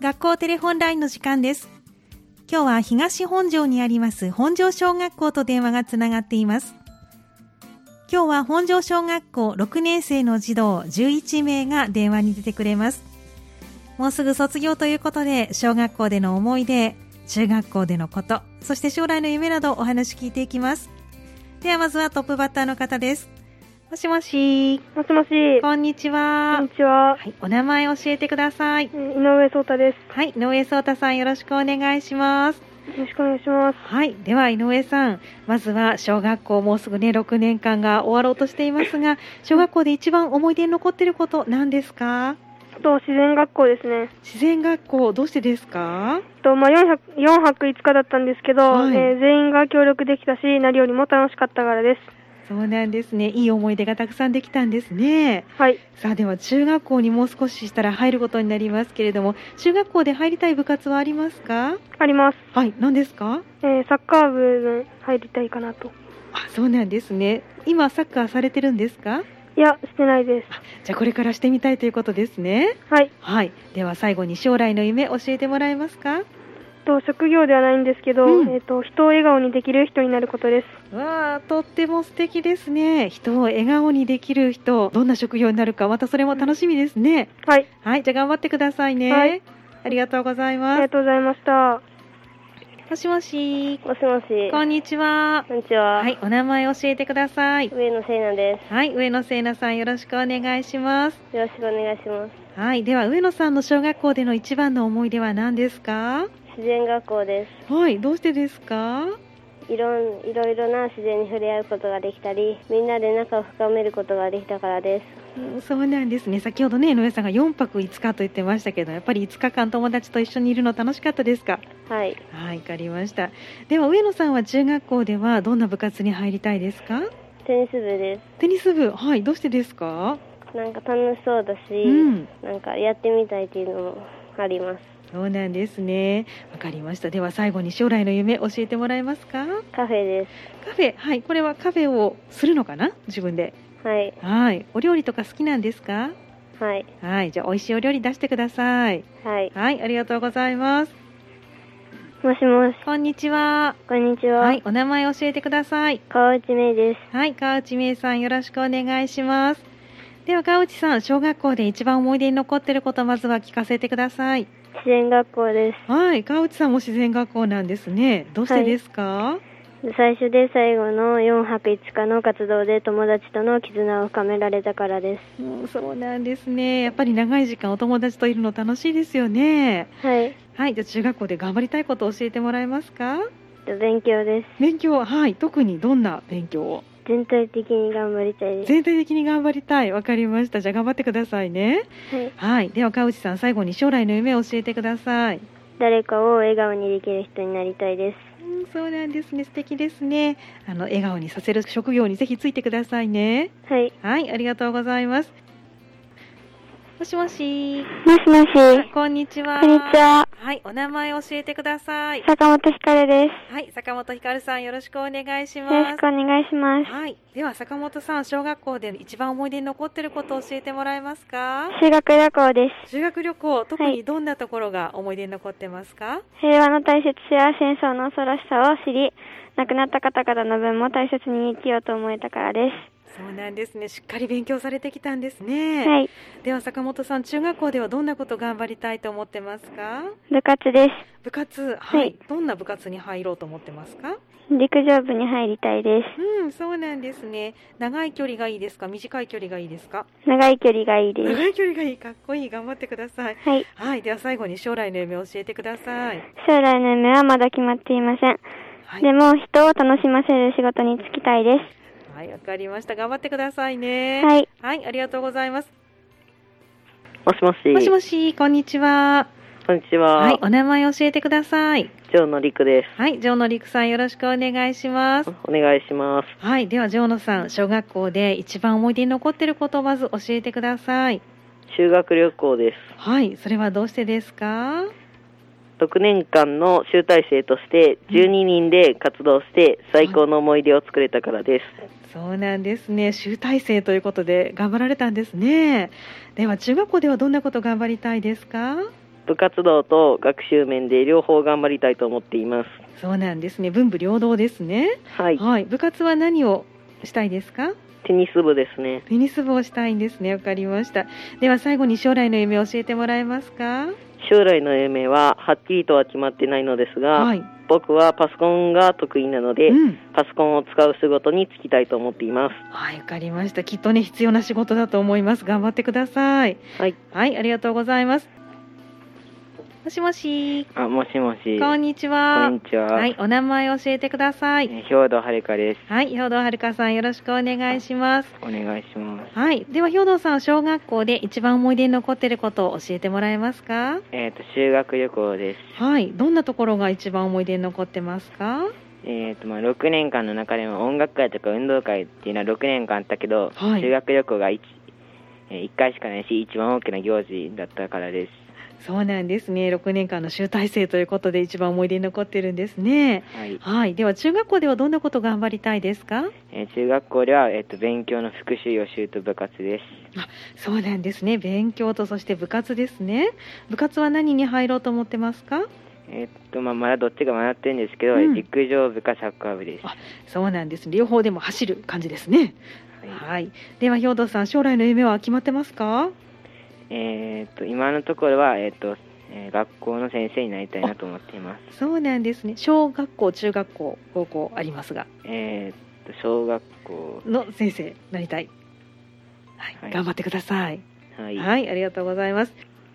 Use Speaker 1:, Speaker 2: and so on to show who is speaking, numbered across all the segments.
Speaker 1: 学校テレホンラインの時間です。今日は東本庄にあります本庄小学校と電話がつながっています。今日は本庄小学校6年生の児童11名が電話に出てくれます。もうすぐ卒業ということで、小学校での思い出、中学校でのこと、そして将来の夢などお話聞いていきます。ではまずはトップバッターの方です。もしもし。
Speaker 2: もしもし。
Speaker 1: こんにちは。
Speaker 2: こんにちは。
Speaker 1: はい、お名前教えてください。
Speaker 2: 井上壮太です。
Speaker 1: はい、井上壮太さんよろしくお願いします。
Speaker 2: よろしくお願いします。
Speaker 1: はい、では井上さん、まずは小学校もうすぐね6年間が終わろうとしていますが、小学校で一番思い出に残っていること何ですか？
Speaker 2: 自然学校ですね。
Speaker 1: 自然学校、どうしてですか
Speaker 2: ？4泊5日だったんですけど、
Speaker 1: はい、
Speaker 2: 全員が協力できたし、何よりも楽しかったからです。
Speaker 1: そうなんですね。いい思い出がたくさんできたんですね。
Speaker 2: はい。
Speaker 1: さあ、では中学校にもう少ししたら入ることになりますけれども、中学校で入りたい部活はありますか？
Speaker 2: あります。
Speaker 1: はい、何ですか？
Speaker 2: サッカー部に入りたいかなと。
Speaker 1: あ、そうなんですね。今サッカーされてるんですか？
Speaker 2: いや、してないです。
Speaker 1: じゃあこれからしてみたいということですね。
Speaker 2: はい。
Speaker 1: はい。では最後に将来の夢教えてもらえますか？
Speaker 2: 職業ではないんですけど、人を笑顔にできる人になることです。
Speaker 1: わあ、とっても素敵ですね。人を笑顔にできる人、どんな職業になるか、またそれも楽しみですね。
Speaker 2: はい。
Speaker 1: はい、じゃあ頑張ってくださいね。
Speaker 2: はい。
Speaker 1: ありがとうございます。
Speaker 2: ありがとうございました。
Speaker 1: もしもし。
Speaker 3: もしもし。
Speaker 1: こんにちは。
Speaker 3: こんにちは。
Speaker 1: はい、お名前教えてください。
Speaker 3: 上野聖奈です。
Speaker 1: はい、上野聖奈さんよろしくお願いします。
Speaker 3: よろしくお願いします。
Speaker 1: はい、では上野さんの小学校での一番の思い出は何ですか？
Speaker 3: 自然学校です。
Speaker 1: はい、どうしてですか？
Speaker 3: いろいろな自然に触れ合うことができたり、みんなで仲を深めることができたからです。
Speaker 1: そうなんですね。先ほどね、井上さんが4泊5日と言ってましたけど、やっぱり5日間友達と一緒にいるの楽しかったですか？
Speaker 3: はい。
Speaker 1: はい、わかりました。では上野さんは中学校ではどんな部活に入りたいですか？
Speaker 3: テニス部です。
Speaker 1: テニス部、はい、どうしてですか？
Speaker 3: なんか楽しそうだし、なんかやってみたいっていうのもあります。
Speaker 1: そうなんですね。わかりました。では最後に将来の夢教えてもらえますか？
Speaker 3: カフェです。
Speaker 1: カフェ、はい、これはカフェをするのかな？自分で。
Speaker 3: はい。
Speaker 1: はい。お料理とか好きなんですか？
Speaker 3: はい。
Speaker 1: はい。じゃあ美味しいお料理出してください。
Speaker 3: はい。
Speaker 1: はい、ありがとうございます。
Speaker 3: もしもし。
Speaker 1: こんにちは。
Speaker 3: こんにちは。
Speaker 1: はい、お名前教えてください。
Speaker 3: 川内芽です。
Speaker 1: はい、川内芽さんよろしくお願いします。では川内さん、小学校で一番思い出に残っていることまずは聞かせてください。
Speaker 3: 自然学校です。
Speaker 1: はい、川内さんも自然学校なんですね。どうしてですか？はい、
Speaker 3: 最初で最後の4泊5日の活動で友達との絆を深められたからです。
Speaker 1: そうなんですね。やっぱり長い時間お友達といるの楽しいですよね。
Speaker 3: はい。
Speaker 1: はい、じゃあ中学校で頑張りたいことを教えてもらえますか？
Speaker 3: 勉強です。
Speaker 1: 勉強、はい、特にどんな勉強を？
Speaker 3: 全体的に頑張りたいです。
Speaker 1: 全体的に頑張りたい。わかりました。じゃあ頑張ってくださいね。
Speaker 3: はい。
Speaker 1: はい。では川内さん、最後に将来の夢を教えてください。
Speaker 3: 誰かを笑顔にできる人になりたいです。
Speaker 1: そうなんですね。素敵ですね。笑顔にさせる職業にぜひついてくださいね。
Speaker 3: はい。
Speaker 1: はい、ありがとうございます。もしもし。
Speaker 2: もしもし。
Speaker 1: こんにちは。
Speaker 2: こんにちは。
Speaker 1: はい、お名前教えてください。
Speaker 2: 坂本ひかるです。
Speaker 1: はい、坂本ひかるさんよろしくお願いします。
Speaker 2: よろしくお願いします。
Speaker 1: はい、では坂本さん、小学校で一番思い出に残っていることを教えてもらえますか？
Speaker 2: 修学旅行です。
Speaker 1: 修学旅行、特にどんなところが思い出に残ってますか？
Speaker 2: 平和の大切さや戦争の恐ろしさを知り、亡くなった方々の分も大切に生きようと思えたからです。
Speaker 1: そうなんですね。しっかり勉強されてきたんですね。
Speaker 2: はい。
Speaker 1: では坂本さん、中学校ではどんなこと頑張りたいと思ってますか？
Speaker 2: 部活です。
Speaker 1: 部活、はい。どんな部活に入ろうと思ってますか？
Speaker 2: 陸上部に入りたいです。
Speaker 1: そうなんですね。長い距離がいいですか？短い距離がいいですか？
Speaker 2: 長い距離がいいです。
Speaker 1: 長い距離がいい。かっこいい。頑張ってください。
Speaker 2: はい。
Speaker 1: はい。では最後に将来の夢を教えてください。
Speaker 2: 将来の夢はまだ決まっていません。はい、でも人を楽しませる仕事に就きたいです。
Speaker 1: はい、わかりました。頑張ってくださいね。
Speaker 2: はい。
Speaker 1: はい、ありがとうございます。
Speaker 4: もしもし。
Speaker 1: もしもし、こんにちは。
Speaker 4: こんにちは。
Speaker 1: はい、お名前教えてください。
Speaker 4: 城野陸です。
Speaker 1: はい、城野陸さんよろしくお願いします。
Speaker 4: お願いします。
Speaker 1: はい、では城野さん、小学校で一番思い出に残っていることをまず教えてください。
Speaker 4: 修学旅行です。
Speaker 1: はい、それはどうしてですか
Speaker 4: ？6年間の集大成として12人で活動して最高の思い出を作れたからです。
Speaker 1: そうなんですね。集大成ということで頑張られたんですね。では中学校ではどんなこと頑張りたいですか？
Speaker 4: 部活動と学習面で両方頑張りたいと思っています。
Speaker 1: そうなんですね。文武両道ですね。
Speaker 4: はい。
Speaker 1: はい。部活は何をしたいですか？
Speaker 4: テニス部ですね。
Speaker 1: テニス部をしたいんですね。わかりました。では最後に将来の夢を教えてもらえますか？
Speaker 4: 将来の夢ははっきりとは決まってないのですが、
Speaker 1: はい。
Speaker 4: 僕はパソコンが得意なので、
Speaker 1: うん。
Speaker 4: パソコンを使う仕事に就きたいと思っています。
Speaker 1: はい、わかりました。きっとね、必要な仕事だと思います。頑張ってください。
Speaker 4: はい。
Speaker 1: はい、ありがとうございます。もしもし。
Speaker 5: もしもし。
Speaker 1: こんにちは。
Speaker 5: こんにちは。
Speaker 1: はい、お名前を教えてください。
Speaker 5: 兵藤遥です。
Speaker 1: はい、兵藤遥さん、よろしくお願いします。
Speaker 5: お願いします。
Speaker 1: はい、では兵藤さん、小学校で一番思い出に残っていることを教えてもらえますか？
Speaker 5: 修学旅行です。
Speaker 1: はい、どんなところが一番思い出に残ってますか
Speaker 5: ？6年間の中でも音楽会とか運動会っていうのは6年間あったけど、
Speaker 1: はい、
Speaker 5: 修学旅行が1回しかないし、一番大きな行事だったからです。
Speaker 1: そうなんですね。6年間の集大成ということで一番思い出に残ってるんですね。
Speaker 5: はい。
Speaker 1: はい。では中学校ではどんなこと頑張りたいですか？
Speaker 5: 中学校では、勉強の復習予習と部活です。
Speaker 1: そうなんですね。勉強とそして部活ですね。部活は何に入ろうと思ってますか？
Speaker 5: まだどっちが迷ってるんですけど、陸上部かサッカー部です。
Speaker 1: そうなんです。両方でも走る感じですね。はい。では兵藤さん、将来の夢は決まってますか？
Speaker 5: 今のところは、学校の先生になりたいなと思っています。
Speaker 1: そうなんですね。小学校、中学校、高校ありますが、
Speaker 5: 小学校
Speaker 1: の先生になりたい。はい。はい、頑張ってください。
Speaker 5: はい。
Speaker 1: はい、ありがとうございます。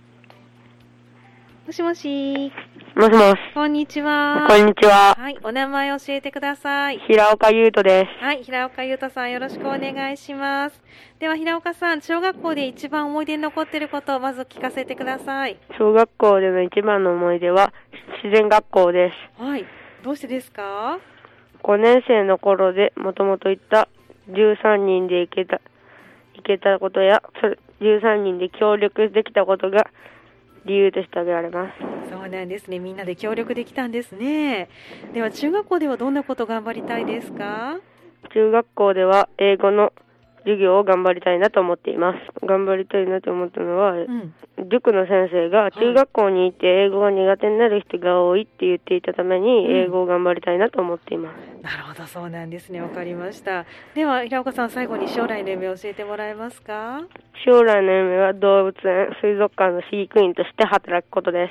Speaker 1: もしもし。
Speaker 6: もしもし。
Speaker 1: こんにちは。
Speaker 6: こんにちは。
Speaker 1: はい、お名前教えてください。
Speaker 6: 平岡優斗です。
Speaker 1: はい、平岡優斗さん、よろしくお願いします。では平岡さん、小学校で一番思い出に残っていることをまず聞かせてください。
Speaker 6: 小学校での一番の思い出は自然学校です。
Speaker 1: はい、どうしてですか
Speaker 6: ？5年生の頃でもともと行った13人で行けたことや、13人で協力できたことが理由として挙げられます。
Speaker 1: そうなんですね。みんなで協力できたんですね。では中学校ではどんなこと頑張りたいですか？
Speaker 6: 中学校では英語の授業を頑張りたいなと思っています。頑張りたいなと思ったのは、塾の先生が中学校に行って英語が苦手になる人が多いって言っていたために、英語を頑張りたいなと思っています。
Speaker 1: なるほど、そうなんですね。わかりました。では平岡さん、最後に将来の夢を教えてもらえますか？
Speaker 6: 将来の夢は動物園、水族館の飼育員として働くことです。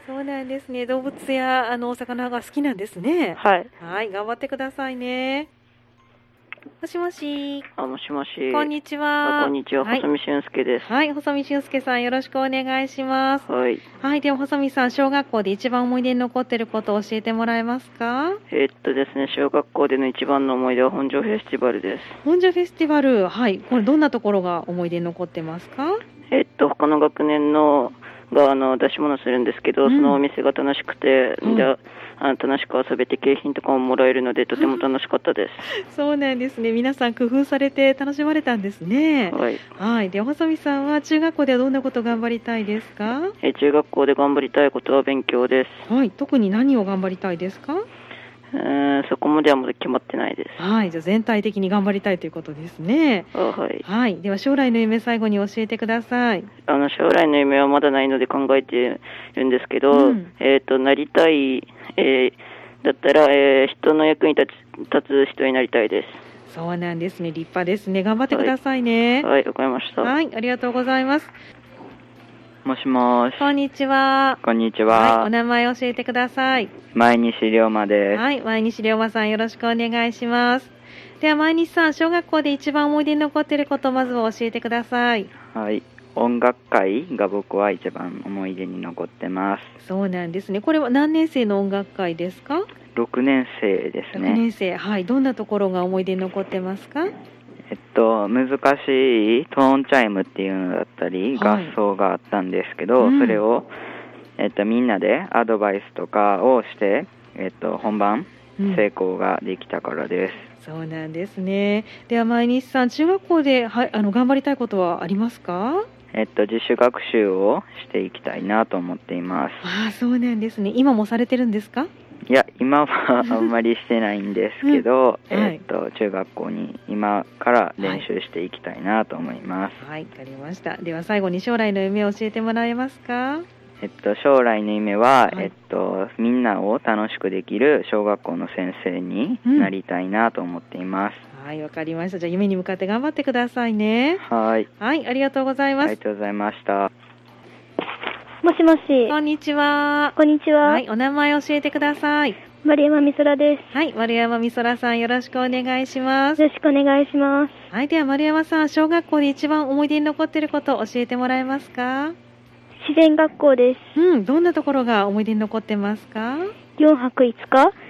Speaker 1: そうなんですね。動物やお魚が好きなんですね。
Speaker 6: はい。
Speaker 1: はい、頑張ってくださいね。もしもし。
Speaker 7: もしもし。
Speaker 1: こんにちは。
Speaker 7: こんにちは。細見俊介です。
Speaker 1: はい、細見俊介さん、よろしくお願いします。
Speaker 7: はい。
Speaker 1: はい、では細見さん、小学校で一番思い出に残っていることを教えてもらえますか？
Speaker 7: ですね、小学校での一番の思い出は本庄フェスティバルです。
Speaker 1: 本庄フェスティバル、はい。これどんなところが思い出に残ってますか？
Speaker 7: 他の学年のが出し物するんですけど、そのお店が楽しくて、楽しく遊べて景品とかももらえるのでとても楽しかったです。
Speaker 1: そうなんですね。皆さん工夫されて楽しまれたんですね。
Speaker 7: はい。
Speaker 1: はい。で、細見さんは中学校ではどんなこと頑張りたいですか？
Speaker 7: 中学校で頑張りたいことは勉強です。
Speaker 1: はい。特に何を頑張りたいですか？
Speaker 7: そこまではまだ決まってないです。
Speaker 1: はい。じゃあ全体的に頑張りたいということですね。
Speaker 7: はい。
Speaker 1: はい。では将来の夢最後に教えてください。
Speaker 7: 将来の夢はまだないので考えてるんですけど、なりたい、だったら、人の役に立つ人になりたいです。
Speaker 1: そうなんですね。立派ですね。頑張ってくださいね。
Speaker 7: はい、わかりました。
Speaker 1: はい。ありがとうございます。
Speaker 5: もしもし。
Speaker 1: こんにちは。
Speaker 5: こんにちは。
Speaker 1: はい。お名前教えてください。
Speaker 5: 前西龍馬です。
Speaker 1: はい。前西龍馬さん、よろしくお願いします。では前西さん、小学校で一番思い出に残っていることをまずは教えてください。
Speaker 5: はい。音楽会が僕は一番思い出に残ってます。
Speaker 1: そうなんですね。これは何年生の音楽会ですか
Speaker 5: ？6年生ですね。
Speaker 1: 6年生。はい。どんなところが思い出に残ってますか？
Speaker 5: 難しいトーンチャイムっていうのだったり、合奏があったんですけど、それを、みんなでアドバイスとかをして、本番成功ができたからです。
Speaker 1: そうなんですね。では前西さん、中学校で頑張りたいことはありますか？
Speaker 5: 自主学習をしていきたいなと思っています。
Speaker 1: ああ、そうなんですね。今もされてるんですか？
Speaker 5: いや、今はあんまりしてないんですけど、中学校に今から練習していきたいなと思います。
Speaker 1: はい、わかりました。では最後に将来の夢を教えてもらえますか？
Speaker 5: 将来の夢は、みんなを楽しくできる小学校の先生になりたいなと思っています。
Speaker 1: はい、わかりました。じゃあ夢に向かって頑張ってくださいね。
Speaker 5: はい。
Speaker 1: はい、ありがとうございます。
Speaker 5: ありがとうございました。
Speaker 2: もしもし。
Speaker 1: こんにちは。
Speaker 2: こんにちは。
Speaker 1: はい、お名前教えてください。
Speaker 2: 丸山美空です。
Speaker 1: はい、丸山美空さん、よろしくお願いします。
Speaker 2: よろしくお願いします。
Speaker 1: はい、では丸山さん、小学校で一番思い出に残っていることを教えてもらえますか？
Speaker 2: 自然学校です。
Speaker 1: どんなところが思い出に残ってますか
Speaker 2: ？4泊5日、
Speaker 1: はい、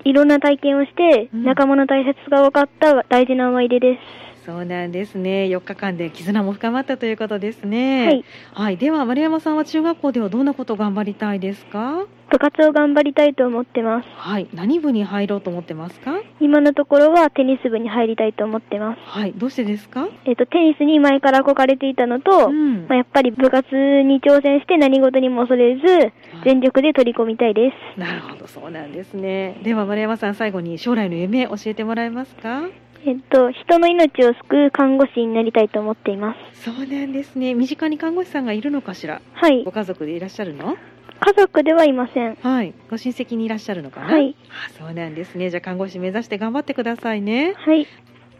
Speaker 2: いろんな体験をして、仲間の大切さが分かった大事な思い出です。
Speaker 1: そうなんですね。4日間で絆も深まったということですね。
Speaker 2: はい。
Speaker 1: はい。では、丸山さんは中学校ではどんなことを頑張りたいですか？
Speaker 2: 部活を頑張りたいと思ってます。
Speaker 1: はい。何部に入ろうと思ってますか？
Speaker 2: 今のところはテニス部に入りたいと思ってます。
Speaker 1: はい。どうしてですか？
Speaker 2: テニスに前から憧れていたのと、やっぱり部活に挑戦して何事にも恐れず、全力で取り込みたいです。
Speaker 1: なるほど、そうなんですね。では、丸山さん、最後に将来の夢教えてもらえますか？
Speaker 2: 人の命を救う看護師になりたいと思っています。
Speaker 1: そうなんですね。身近に看護師さんがいるのかしら？
Speaker 2: はい。
Speaker 1: ご家族でいらっしゃるの？
Speaker 2: 家族ではいません。
Speaker 1: はい。ご親戚にいらっしゃるのかな？
Speaker 2: はい。
Speaker 1: そうなんですね。じゃあ看護師目指して頑張ってくださいね。
Speaker 2: はい。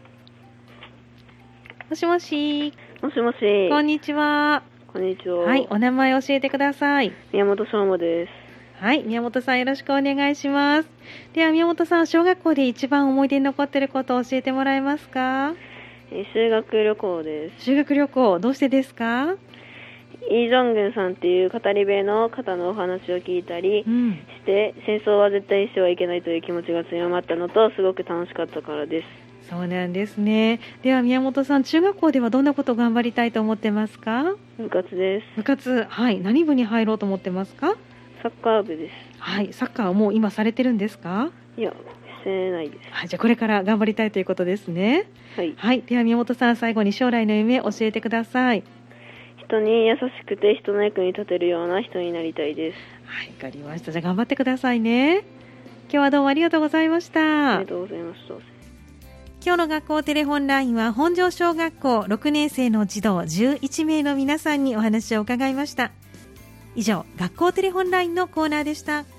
Speaker 1: もしもし。
Speaker 7: もしもし。
Speaker 1: こんにちは。
Speaker 7: こんにちは。
Speaker 1: はい。お名前教えてください。
Speaker 7: 宮本翔馬です。
Speaker 1: はい。宮本さんよろしくお願いします。では宮本さん、小学校で一番思い出に残っていることを教えてもらえますか？
Speaker 7: 修学旅行です。
Speaker 1: 修学旅行、どうしてですか？
Speaker 7: イ・ジョングンさんっていう語り部の方のお話を聞いたりして、戦争は絶対にしてはいけないという気持ちが強まったのと、すごく楽しかったからです。
Speaker 1: そうなんですね。では宮本さん、中学校ではどんなことを頑張りたいと思ってますか？
Speaker 7: 部活です。
Speaker 1: 部活、はい。何部に入ろうと思ってますか？
Speaker 7: サッカー部です。
Speaker 1: はい。サッカーはもう今されてるんですか？
Speaker 7: いや、してないです。
Speaker 1: はい。じゃあこれから頑張りたいということですね。
Speaker 7: はい。
Speaker 1: はい。では宮本さん、最後に将来の夢教えてください。
Speaker 7: 人に優しくて人の役に立てるような人になりたいです。
Speaker 1: はい。わかりました。じゃあ頑張ってくださいね。今日はどうもありがとうございました。
Speaker 7: ありがとうございました。
Speaker 1: 今日の学校テレホンラインは本庄小学校6年生の児童11名の皆さんにお話を伺いました。以上、学校テレホンラインのコーナーでした。